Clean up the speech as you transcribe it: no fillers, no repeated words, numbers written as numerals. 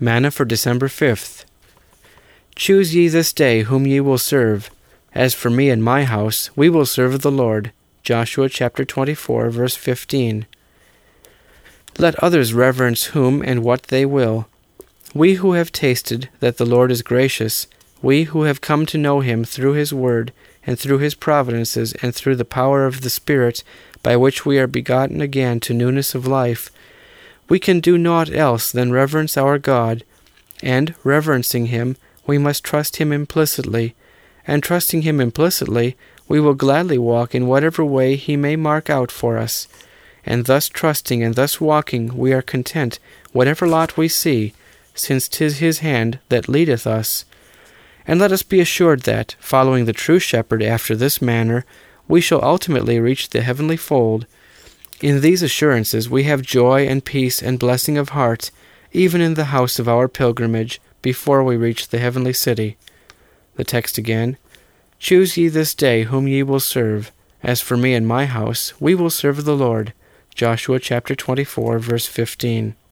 Manna for December 5th. Choose ye this day whom ye will serve. As for me and my house, we will serve the Lord. Joshua chapter 24, verse 15. Let others reverence whom and what they will. We who have tasted that the Lord is gracious, we who have come to know him through his word, and through his providences, and through the power of the Spirit, by which we are begotten again to newness of life, we can do naught else than reverence our God, and, reverencing him, we must trust him implicitly, and trusting him implicitly, we will gladly walk in whatever way he may mark out for us. And thus trusting and thus walking, we are content, whatever lot we see, since 'tis his hand that leadeth us. And let us be assured that, following the true shepherd after this manner, we shall ultimately reach the heavenly fold. In these assurances we have joy and peace and blessing of heart, even in the house of our pilgrimage, before we reach the heavenly city. The text again, Choose ye this day whom ye will serve. As for me and my house, we will serve the Lord. Joshua chapter 24, verse 15.